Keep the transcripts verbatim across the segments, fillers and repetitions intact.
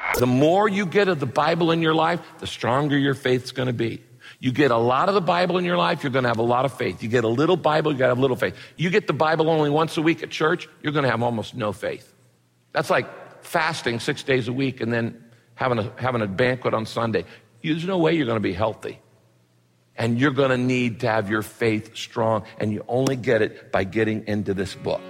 The more you get of the Bible in your life, the stronger your faith's going to be. You get a lot of the Bible in your life, you're going to have a lot of faith. You get a little Bible, you got to have little faith. You get the Bible only once a week at church, you're going to have almost no faith. That's like fasting six days a week and then having a, having a banquet on Sunday. There's no way you're going to be healthy. And you're going to need to have your faith strong, and you only get it by getting into this book.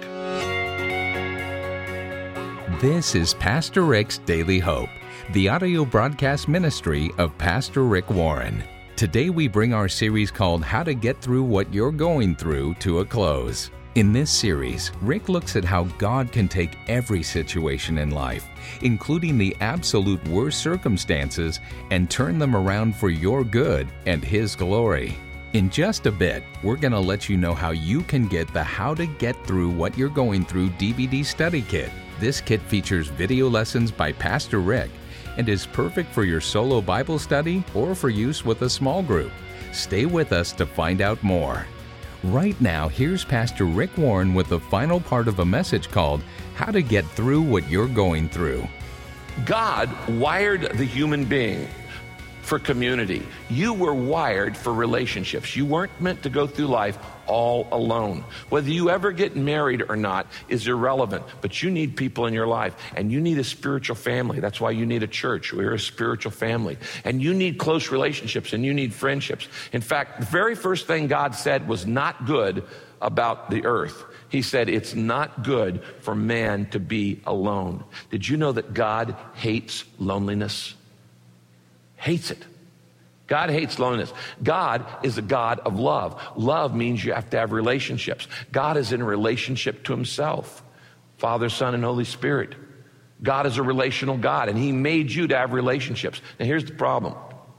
This is Pastor Rick's Daily Hope, the audio broadcast ministry of Pastor Rick Warren. Today we bring our series called How to Get Through What You're Going Through to a close. In this series, Rick looks at how God can take every situation in life, including the absolute worst circumstances, and turn them around for your good and His glory. In just a bit, we're going to let you know how you can get the How to Get Through What You're Going Through D V D study kit. This kit features video lessons by Pastor Rick and is perfect for your solo Bible study or for use with a small group. Stay with us to find out more. Right now, here's Pastor Rick Warren with the final part of a message called How to Get Through What You're Going Through. God wired the human being for community. You were wired for relationships. You weren't meant to go through life all alone. Whether you ever get married or not is irrelevant, but you need people in your life, and you need a spiritual family. That's why you need a church. We're a spiritual family. And you need close relationships, and you need friendships. In fact, the very first thing God said was not good about the earth. He said, it's not good for man to be alone. Did you know that God hates loneliness? Hates it. God hates loneliness. God is a God of love. Love means you have to have relationships. God is in a relationship to Himself, Father, Son, and Holy Spirit. God is a relational God, and He made you to have relationships. Now here's the problem.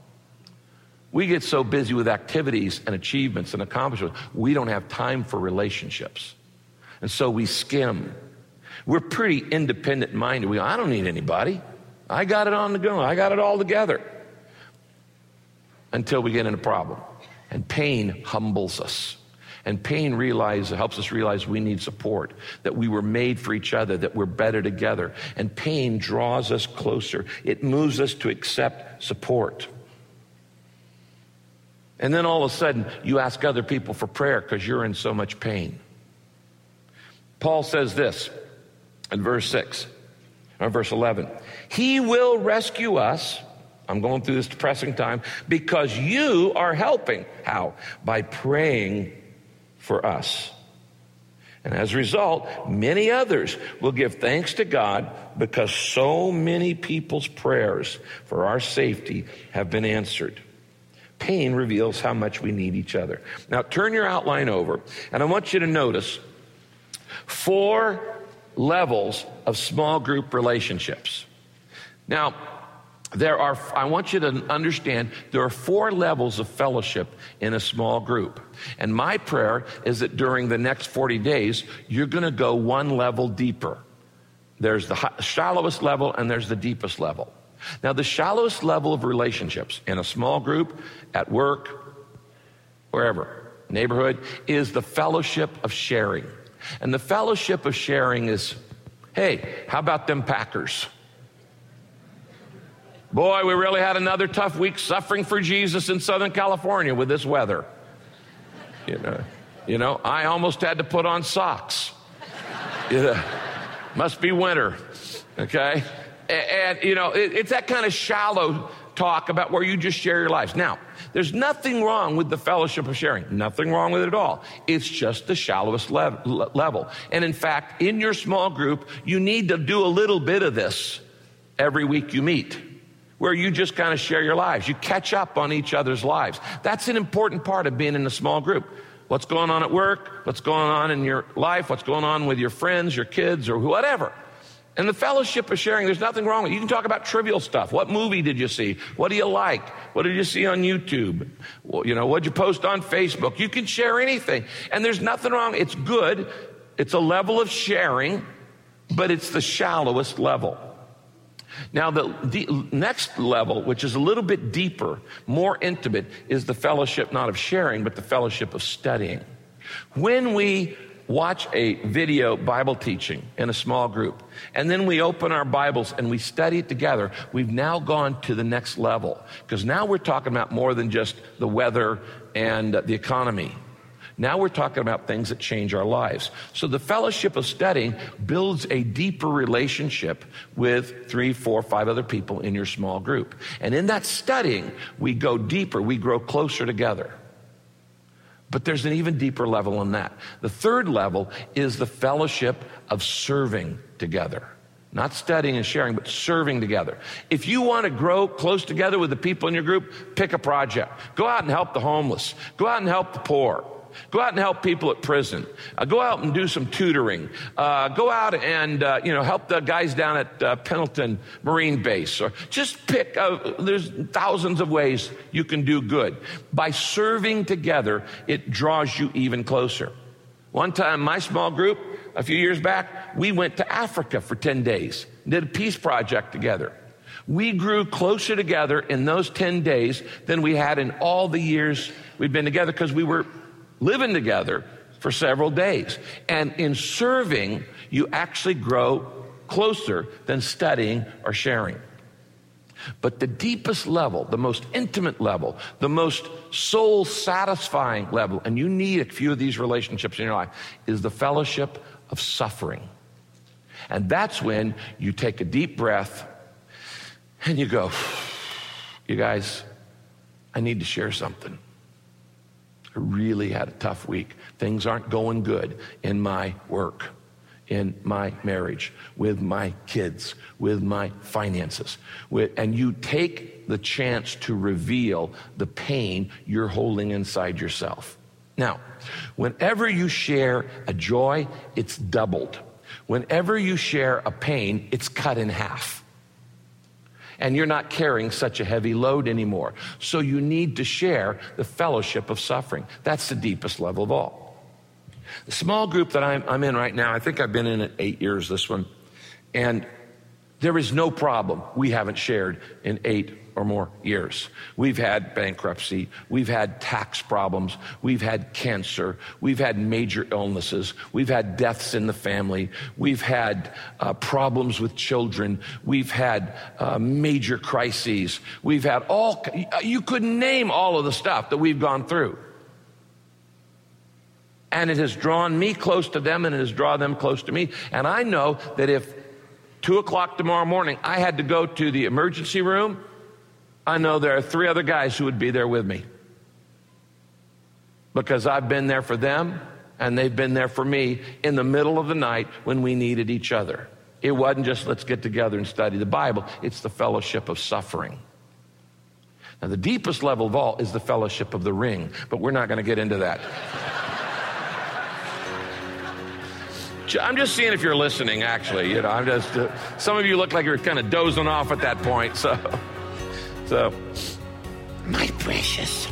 We get so busy with activities and achievements and accomplishments, we don't have time for relationships. And so we skim. We're pretty independent-minded. We go, I don't need anybody. I got it on the go. I got it all together. Until we get in a problem. And pain humbles us. And pain realize, helps us realize we need support, that we were made for each other, that we're better together. And pain draws us closer. It moves us to accept support. And then all of a sudden, you ask other people for prayer because you're in so much pain. Paul says this in verse six, or verse eleven. He will rescue us. I'm going through this depressing time because you are helping. How? By praying for us. And as a result, many others will give thanks to God because so many people's prayers for our safety have been answered. Pain reveals how much we need each other. Now turn your outline over, and I want you to notice four levels of small group relationships. Now, There are, I want you to understand, there are four levels of fellowship in a small group. And my prayer is that during the next forty days, you're going to go one level deeper. There's the shallowest level and there's the deepest level. Now, the shallowest level of relationships in a small group, at work, wherever, neighborhood, is the fellowship of sharing. And the fellowship of sharing is, hey, how about them Packers? Boy, we really had another tough week suffering for Jesus in Southern California with this weather. You know, you know, I almost had to put on socks. You know, must be winter, okay? And, and you know, it, it's that kind of shallow talk about where you just share your lives. Now, there's nothing wrong with the fellowship of sharing. Nothing wrong with it at all. It's just the shallowest lev- level. And in fact, in your small group, you need to do a little bit of this every week you meet, where you just kind of share your lives. You catch up on each other's lives. That's an important part of being in a small group. What's going on at work? What's going on in your life? What's going on with your friends, your kids, or whatever? And the fellowship of sharing, there's nothing wrong with it. You can talk about trivial stuff. What movie did you see? What do you like? What did you see on YouTube? Well, you know, what'd you post on Facebook? You can share anything. And there's nothing wrong. It's good. It's a level of sharing, but it's the shallowest level. Now, the, the next level, which is a little bit deeper, more intimate, is the fellowship not of sharing, but the fellowship of studying. When we watch a video Bible teaching in a small group, and then we open our Bibles and we study it together, we've now gone to the next level. Because now we're talking about more than just the weather and the economy. Now we're talking about things that change our lives. So the fellowship of studying builds a deeper relationship with three, four, five other people in your small group. And in that studying, we go deeper, we grow closer together. But there's an even deeper level than that. The third level is the fellowship of serving together. Not studying and sharing, but serving together. If you want to grow close together with the people in your group, pick a project. Go out and help the homeless. Go out and help the poor. Go out and help people at prison. Uh, go out and do some tutoring. Uh, go out and uh, you know help the guys down at uh, Pendleton Marine Base. Or just pick. Uh, there's thousands of ways you can do good. By serving together, it draws you even closer. One time, my small group, a few years back, we went to Africa for ten days. Did a peace project together. We grew closer together in those ten days than we had in all the years we'd been together, because we were living together for several days. And in serving, you actually grow closer than studying or sharing. But the deepest level, the most intimate level, the most soul-satisfying level, and you need a few of these relationships in your life, is the fellowship of suffering. And that's when you take a deep breath and you go, you guys, I need to share something. I really had a tough week. Things aren't going good in my work, in my marriage, with my kids, with my finances. With, and you take the chance to reveal the pain you're holding inside yourself. Now, whenever you share a joy, it's doubled. Whenever you share a pain, it's cut in half. And you're not carrying such a heavy load anymore. So you need to share the fellowship of suffering. That's the deepest level of all. The small group that I'm, I'm in right now, I think I've been in it eight years, this one. And there is no problem we haven't shared in eight or more years. We've had bankruptcy. We've had tax problems. We've had cancer. We've had major illnesses. We've had deaths in the family. We've had uh, problems with children. We've had uh, major crises. We've had all, you couldn't name all of the stuff that we've gone through. And it has drawn me close to them, and it has drawn them close to me. And I know that if two o'clock tomorrow morning I had to go to the emergency room, I know there are three other guys who would be there with me, because I've been there for them and they've been there for me in the middle of the night when we needed each other. It wasn't just let's get together and study the Bible. It's the fellowship of suffering. Now, the deepest level of all is the fellowship of the ring, but we're not going to get into that. I'm just seeing if you're listening, actually. You know, I'm just, uh, some of you look like you're kind of dozing off at that point, so... So, my precious.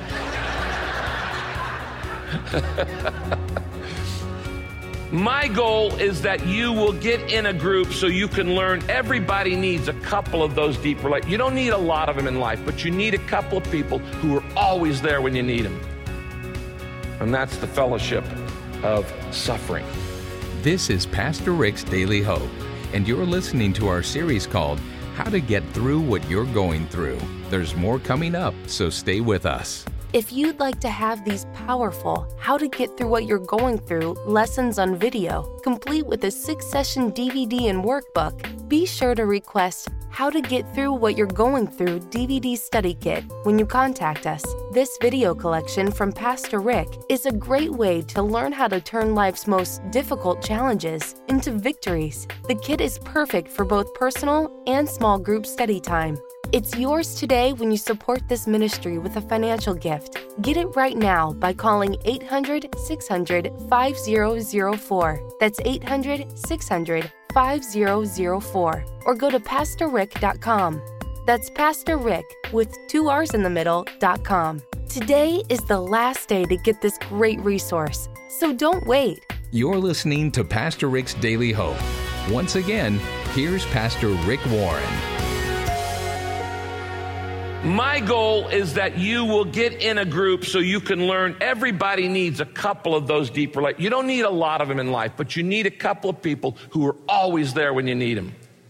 My goal is that you will get in a group so you can learn. Everybody needs a couple of those deep relationships. You don't need a lot of them in life, but you need a couple of people who are always there when you need them. And that's the fellowship of suffering. This is Pastor Rick's Daily Hope, and you're listening to our series called How to Get Through What You're Going Through. There's more coming up, so stay with us. If you'd like to have these powerful How to Get Through What You're Going Through lessons on video, complete with a six-session D V D and workbook, be sure to request How to Get Through What You're Going Through D V D Study Kit when you contact us. This video collection from Pastor Rick is a great way to learn how to turn life's most difficult challenges into victories. The kit is perfect for both personal and small group study time. It's yours today when you support this ministry with a financial gift. Get it right now by calling eight hundred, six hundred, five thousand four. That's eight hundred, six hundred, five thousand four. Or go to pastor rick dot com. That's Pastor Rick with two R's in the middle, dot com. Today is the last day to get this great resource, so don't wait. You're listening to Pastor Rick's Daily Hope. Once again, here's Pastor Rick Warren. My goal is that you will get in a group so you can learn. Everybody needs a couple of those deep relationships. You don't need a lot of them in life, but you need a couple of people who are always there when you need them.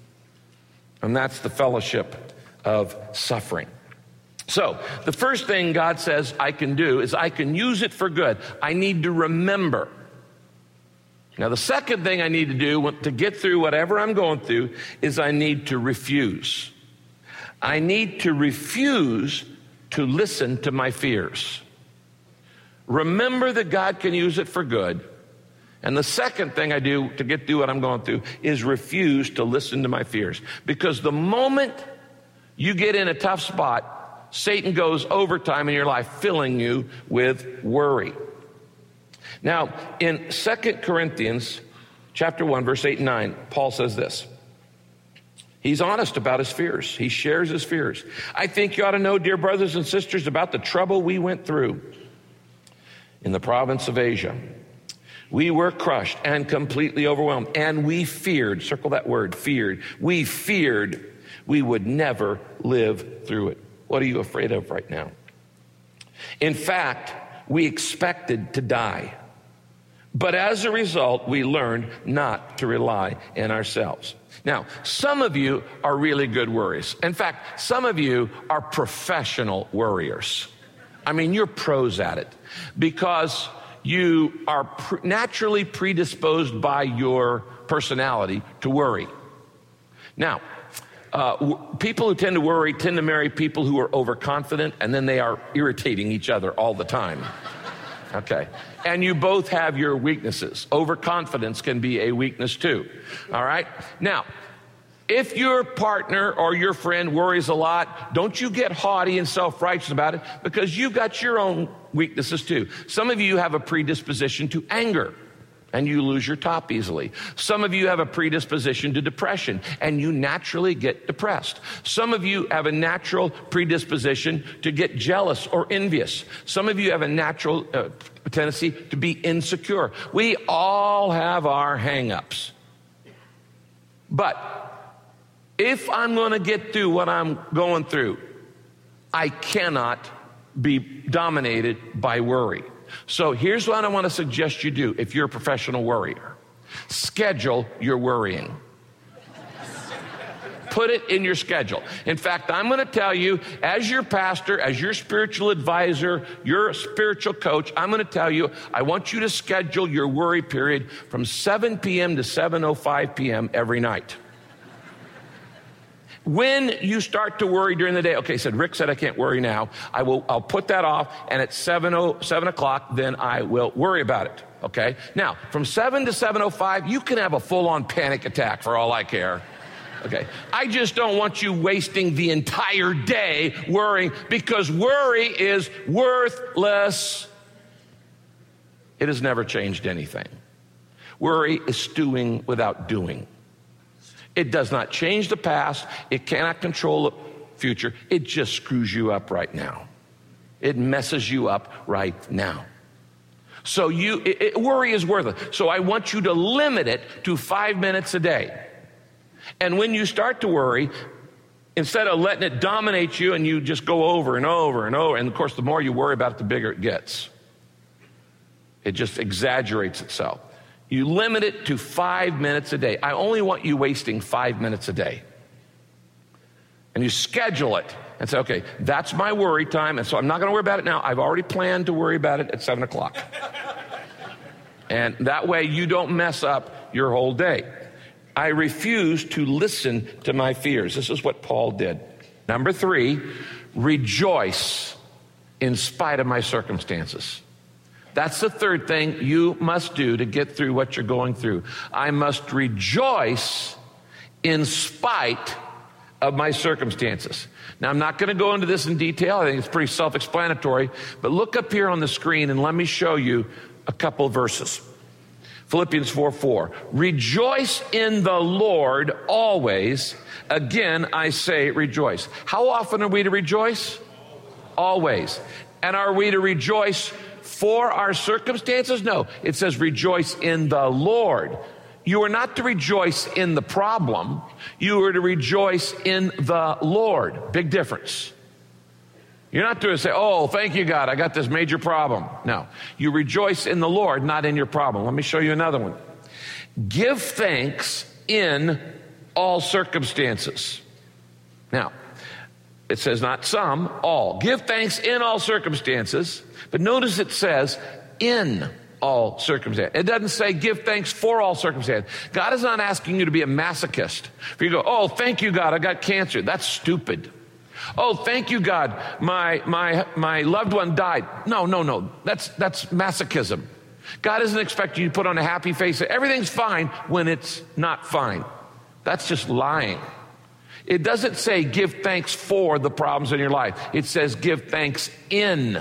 And that's the fellowship of suffering. So the first thing God says I can do is I can use it for good. I need to remember. Now, the second thing I need to do to get through whatever I'm going through is I need to refuse. I need to refuse to listen to my fears. Remember that God can use it for good. And the second thing I do to get through what I'm going through is refuse to listen to my fears. Because the moment you get in a tough spot, Satan goes overtime in your life, filling you with worry. Now, in Second Corinthians chapter one, verse eight and nine, Paul says this. He's honest about his fears. He shares his fears. I think you ought to know, dear brothers and sisters, about the trouble we went through in the province of Asia. We were crushed and completely overwhelmed, and we feared, circle that word, feared. We feared we would never live through it. What are you afraid of right now? In fact, we expected to die. But as a result, we learned not to rely on ourselves. Now, some of you are really good worriers. In fact, some of you are professional worriers. I mean, you're pros at it because you are pr- naturally predisposed by your personality to worry. Now, Uh, w- people who tend to worry tend to marry people who are overconfident, and then they are irritating each other all the time. Okay. And you both have your weaknesses. Overconfidence can be a weakness too. All right. Now, if your partner or your friend worries a lot, don't you get haughty and self-righteous about it, because you've got your own weaknesses too. Some of you have a predisposition to anger, and you lose your top easily. Some of you have a predisposition to depression, and you naturally get depressed. Some of you have a natural predisposition to get jealous or envious. Some of you have a natural uh, tendency to be insecure. We all have our hang-ups. But if I'm going to get through what I'm going through, I cannot be dominated by worry. So here's what I want to suggest you do if you're a professional worrier. Schedule your worrying. Put it in your schedule. In fact, I'm going to tell you, as your pastor, as your spiritual advisor, your spiritual coach, I'm going to tell you, I want you to schedule your worry period from seven p.m. to seven oh five p.m. every night. When you start to worry during the day, okay, said Rick said I can't worry now. I will. I'll put that off, and at seven oh seven o'clock, then I will worry about it. Okay. Now, from seven to seven oh five, you can have a full-on panic attack for all I care. Okay. I just don't want you wasting the entire day worrying, because worry is worthless. It has never changed anything. Worry is stewing without doing. It does not change the past. It cannot control the future. It just screws you up right now. It messes you up right now. So you, it, it, worry is worthless. So I want you to limit it to five minutes a day. And when you start to worry, instead of letting it dominate you and you just go over and over and over, and of course the more you worry about it, the bigger it gets. It just exaggerates itself. You limit it to five minutes a day. I only want you wasting five minutes a day. And you schedule it and say, okay, that's my worry time. And so I'm not going to worry about it now. I've already planned to worry about it at seven o'clock. And that way you don't mess up your whole day. I refuse to listen to my fears. This is what Paul did. Number three, rejoice in spite of my circumstances. That's the third thing you must do to get through what you're going through. I must rejoice in spite of my circumstances. Now, I'm not going to go into this in detail. I think it's pretty self-explanatory. But look up here on the screen and let me show you a couple verses. Philippians four four. Rejoice in the Lord always. Again, I say rejoice. How often are we to rejoice? Always. And are we to rejoice for our circumstances? No, it says rejoice in the Lord. You are not to rejoice in the problem. You are to rejoice in the Lord. Big difference. You're not doing to say, oh, thank you, God, I got this major problem. No, you rejoice in the Lord, not in your problem. Let me show you another one. Give thanks in all circumstances. Now, it says not some, all. Give thanks in all circumstances, but notice it says in all circumstances. It doesn't say give thanks for all circumstances. God is not asking you to be a masochist. For you to go, oh, thank you, God, I got cancer. That's stupid. Oh, thank you, God, my my my loved one died. No, no, no. That's that's masochism. God isn't expecting you to put on a happy face. Everything's fine when it's not fine. That's just lying. It doesn't say give thanks for the problems in your life. It says give thanks in,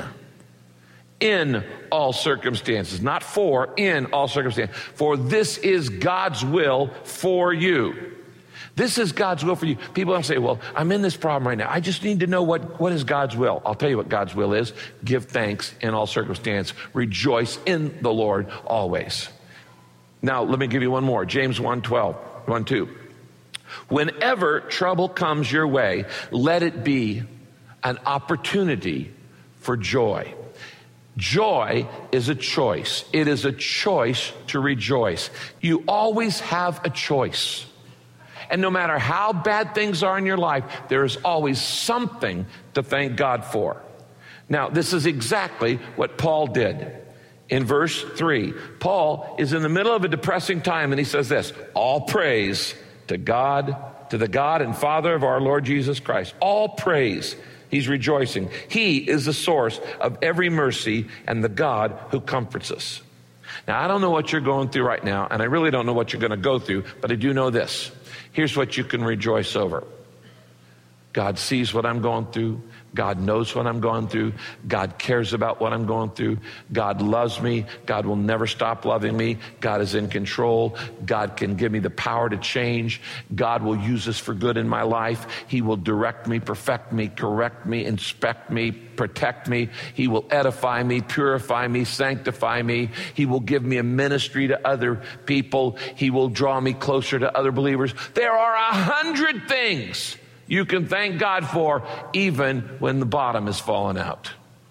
in all circumstances. Not for, in all circumstances. For this is God's will for you. This is God's will for you. People don't say, well, I'm in this problem right now. I just need to know what, what is God's will. I'll tell you what God's will is. Give thanks in all circumstances. Rejoice in the Lord always. Now, let me give you one more. James one twelve, one two. Whenever trouble comes your way, let it be an opportunity for joy. Joy is a choice. It is a choice to rejoice. You always have a choice. And no matter how bad things are in your life, there is always something to thank God for. Now, this is exactly what Paul did. In verse three, Paul is in the middle of a depressing time, and he says this, all praise to God, to the God and Father of our Lord Jesus Christ. All praise. He's rejoicing. He is the source of every mercy and the God who comforts us. Now, I don't know what you're going through right now, and I really don't know what you're going to go through, but I do know this. Here's what you can rejoice over. God sees what I'm going through. God knows what I'm going through. God cares about what I'm going through. God loves me. God will never stop loving me. God is in control. God can give me the power to change. God will use this for good in my life. He will direct me, perfect me, correct me, inspect me, protect me. He will edify me, purify me, sanctify me. He will give me a ministry to other people. He will draw me closer to other believers. There are a hundred things you can thank God for, even when the bottom is falling out.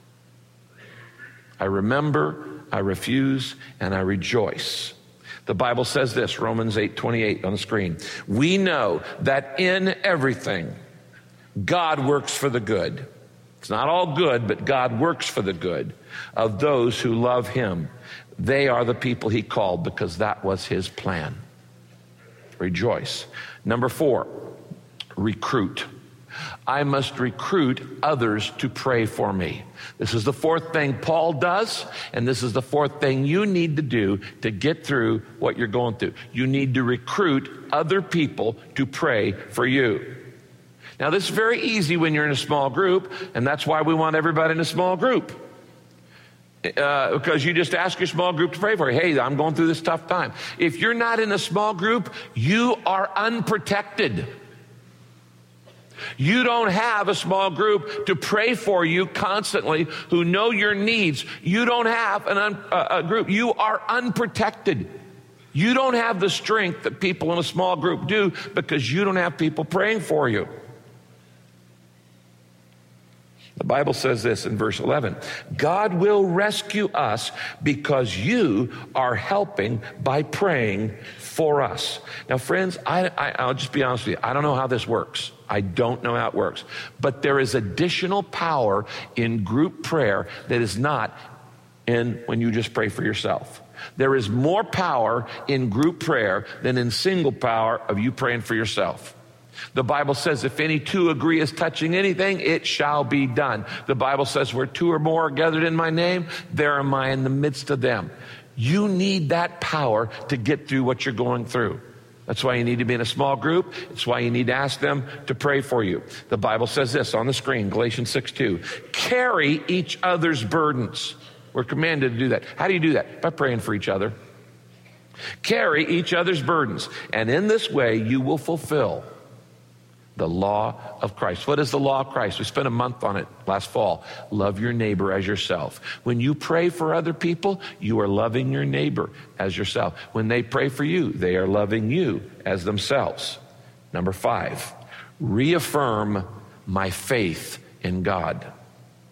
I remember, I refuse, and I rejoice. The Bible says this, Romans eight twenty-eight on the screen. We know that in everything, God works for the good. It's not all good, but God works for the good of those who love him. They are the people he called because that was his plan. Rejoice. Number four. Recruit. I must recruit others to pray for me. This is the fourth thing Paul does, and this is the fourth thing you need to do to get through what you're going through. You need to recruit other people to pray for you. Now, this is very easy when you're in a small group, and that's why we want everybody in a small group. Uh, because you just ask your small group to pray for you. Hey, I'm going through this tough time. If you're not in a small group, you are unprotected. You don't have a small group to pray for you constantly who know your needs. You don't have an un, uh, a group. You are unprotected. You don't have the strength that people in a small group do because you don't have people praying for you. The Bible says this in verse eleven. God will rescue us because you are helping by praying for us. Now, friends, I, I, I'll just be honest with you. I don't know how this works. I don't know how it works. But there is additional power in group prayer that is not in when you just pray for yourself. There is more power in group prayer than in single power of you praying for yourself. The Bible says if any two agree as touching anything, it shall be done. The Bible says where two or more are gathered in my name, there am I in the midst of them. You need that power to get through what you're going through. That's why you need to be in a small group. It's why you need to ask them to pray for you. The Bible says this on the screen, Galatians six two. Carry each other's burdens. We're commanded to do that. How do you do that? By praying for each other. Carry each other's burdens. And in this way, you will fulfill the law of Christ. What is the law of Christ? We spent a month on it last fall. Love your neighbor as yourself. When you pray for other people, you are loving your neighbor as yourself. When they pray for you, they are loving you as themselves. Number five, reaffirm my faith in God.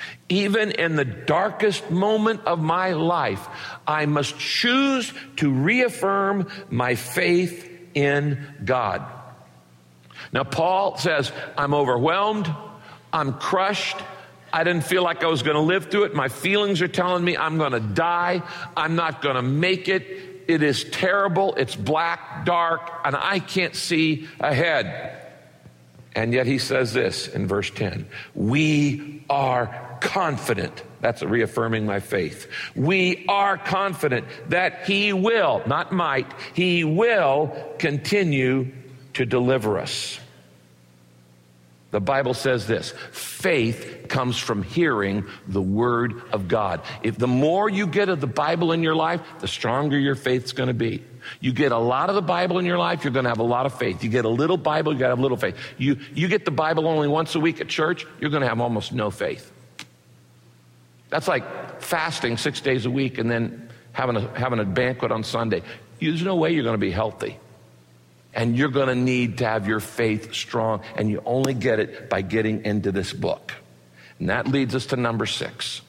Even in the darkest moment of my life, I must choose to reaffirm my faith in God. Now, Paul says, I'm overwhelmed, I'm crushed, I didn't feel like I was going to live through it. My feelings are telling me I'm going to die, I'm not going to make it. It is terrible, it's black, dark, and I can't see ahead. And yet he says this in verse ten, we are confident. That's reaffirming my faith. We are confident that he will, not might, he will continue to deliver us. The Bible says this, faith comes from hearing the word of God. If the more you get of the Bible in your life, the stronger your faith's going to be. You get a lot of the Bible in your life, you're going to have a lot of faith. You get a little Bible, you got to have a little faith. You, you get the Bible only once a week at church, you're going to have almost no faith. That's like fasting six days a week and then having a, having a banquet on Sunday. There's no way you're going to be healthy. And you're going to need to have your faith strong, and you only get it by getting into this book. And that leads us to number six.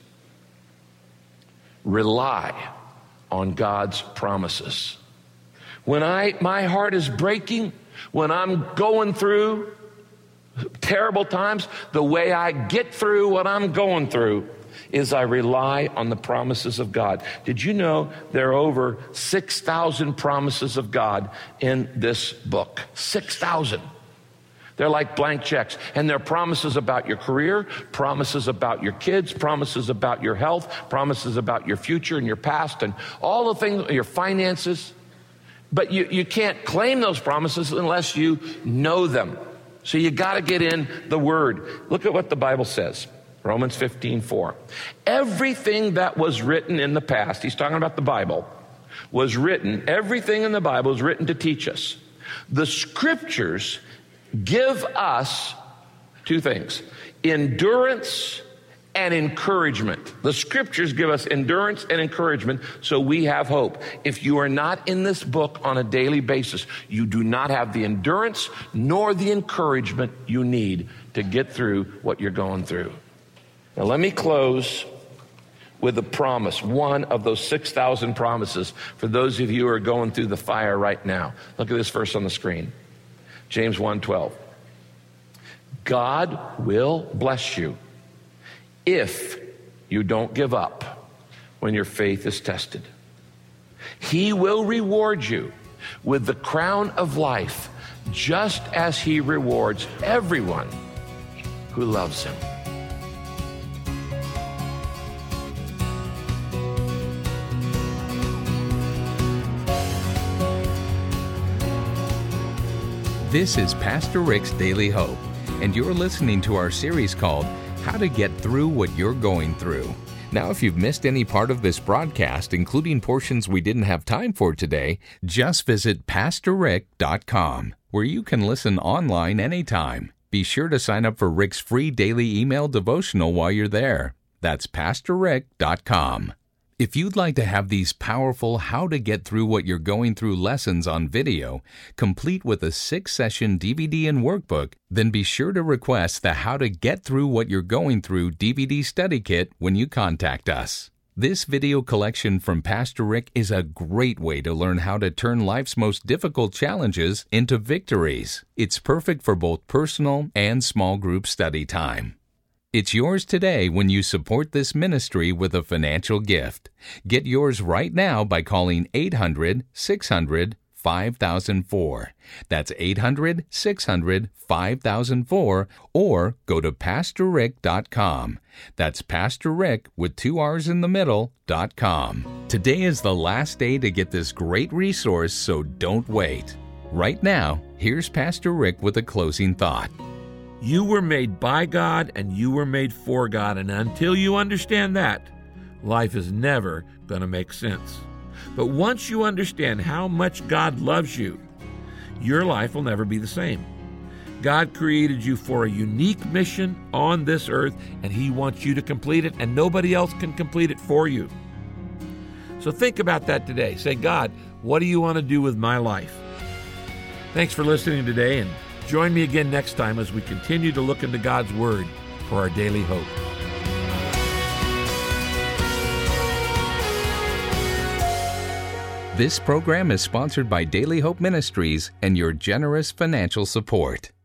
Rely on God's promises. When I my heart is breaking, when I'm going through terrible times, the way I get through what I'm going through is I rely on the promises of God. Did you know there are over six thousand promises of God in this book? six thousand. They're like blank checks. And they're promises about your career, promises about your kids, promises about your health, promises about your future and your past, and all the things, your finances. But you, you can't claim those promises unless you know them. So you got to get in the Word. Look at what the Bible says. Romans fifteen four. Everything that was written in the past, he's talking about the Bible, was written, everything in the Bible is written to teach us. The Scriptures give us two things, endurance and encouragement. The Scriptures give us endurance and encouragement so we have hope. If you are not in this book on a daily basis, you do not have the endurance nor the encouragement you need to get through what you're going through. Now let me close with a promise, one of those six thousand promises for those of you who are going through the fire right now. Look at this verse on the screen. James one twelve. God will bless you if you don't give up when your faith is tested. He will reward you with the crown of life, just as he rewards everyone who loves him. This is Pastor Rick's Daily Hope, and you're listening to our series called How to Get Through What You're Going Through. Now, if you've missed any part of this broadcast, including portions we didn't have time for today, just visit pastor rick dot com, where you can listen online anytime. Be sure to sign up for Rick's free daily email devotional while you're there. That's pastor rick dot com. If you'd like to have these powerful How to Get Through What You're Going Through lessons on video, complete with a six-session D V D and workbook, then be sure to request the How to Get Through What You're Going Through D V D study kit when you contact us. This video collection from Pastor Rick is a great way to learn how to turn life's most difficult challenges into victories. It's perfect for both personal and small group study time. It's yours today when you support this ministry with a financial gift. Get yours right now by calling eight hundred, six hundred, five thousand four. That's eight hundred, six hundred, five thousand four, or go to pastor rick dot com. That's Pastor Rick with two R's in the middle, dot com. Today is the last day to get this great resource, so don't wait. Right now, here's Pastor Rick with a closing thought. You were made by God and you were made for God, and until you understand that, life is never going to make sense. But once you understand how much God loves you, your life will never be the same. God created you for a unique mission on this earth, and He wants you to complete it, and nobody else can complete it for you. So think about that today. Say, God, what do you want to do with my life? Thanks for listening today, and join me again next time as we continue to look into God's Word for our daily hope. This program is sponsored by Daily Hope Ministries and your generous financial support.